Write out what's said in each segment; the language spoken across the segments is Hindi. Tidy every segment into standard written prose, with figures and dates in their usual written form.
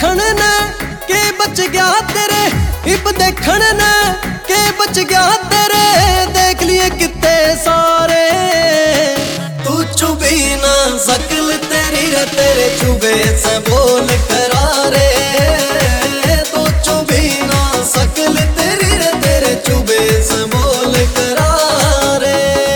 देखण ने के बच गया तेरे, इब देखण ने के बच गया तेरे, देख लिए कितने सारे। तू चुभी ना शकल तेरी रे तेरे चुभे से बोल करारे। तू चुभी ना शकल तेरी रे तेरे चुभे से बोल करारे।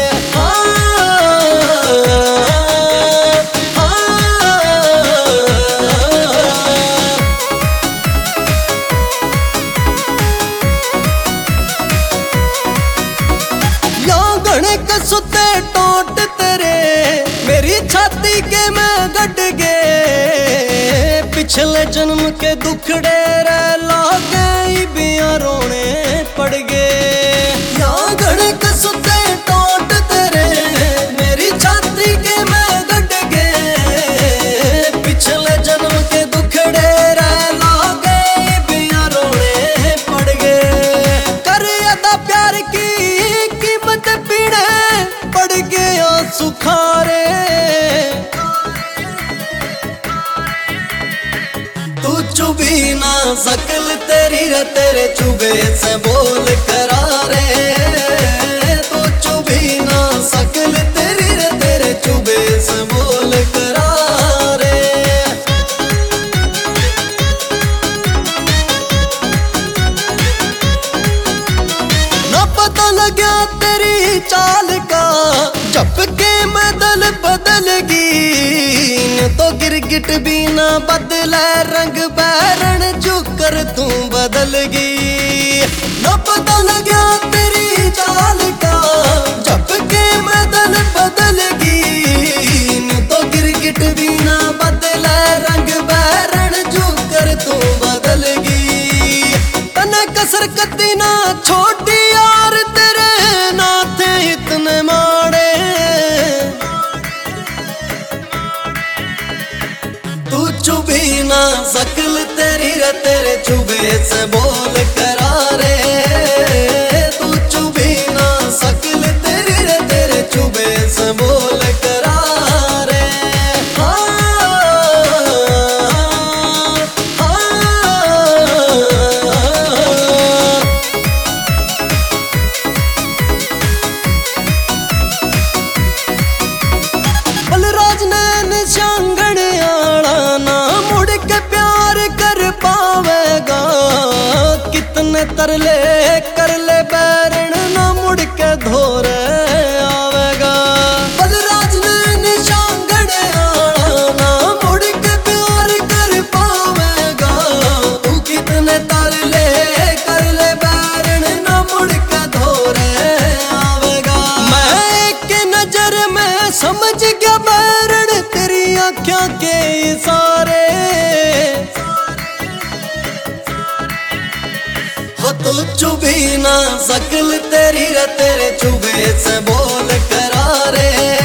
सुते टोट तेरे मेरी छाती के मैं गट गए, पिछले जन्म के दुखड़े रे लागे बिया रोने पड़ गए। यहाँ गणक सुते टोट तेरे मेरी छाती के मैं गट गए, पिछले जन्म के दुखड़े रे लागे बिया रोने पड़ गए। कर अदा प्यार की कीमत पीने पड़ गया सुखारे। तू चुभी ना शकल तेरी रे तेरे चुभे से बोल करारे। तू चुभी ना शकल तेरी रे तेरे चुभे से बोल करारे। ना पता लगा तेरी चाल का जब के मैं दल बदलगी, तो गिरगिट भी ना बदला रंग बैरण जुकर तू बदलगी। न पता लगा तेरी चाल का जब के मैं दल बदलगी, तो गिरगिट भी ना बदला रंग बैरण जुकर तू बदलगी। तने कसर कती ना छोटी यार तेरे ना थे इतने माड़े। तू चुभी ना शकल तेरी रे तेरे चुभे से बोल करारे। तू चुभी ना शकल तेरी रे तेरे चुभे से बोल करारे। बलराज ने निशांगण आला ना मुड़ के प्यार कर पावेगा, कितने तरले कर ले बैरण ना मुड़ के धोरे आवेगा। बलराज ने निशांगण आला ना मुड़ के प्यार कर पावेगा, तू कितने तरले कर ले बैरण ना मुड़ के धोरे आवेगा। मैं एक नजर में समझ गया बैरण तेरी आँखों के इशारे। हो तू चुभी ना शकल तेरी रे तेरे चुभे से बोल करारे।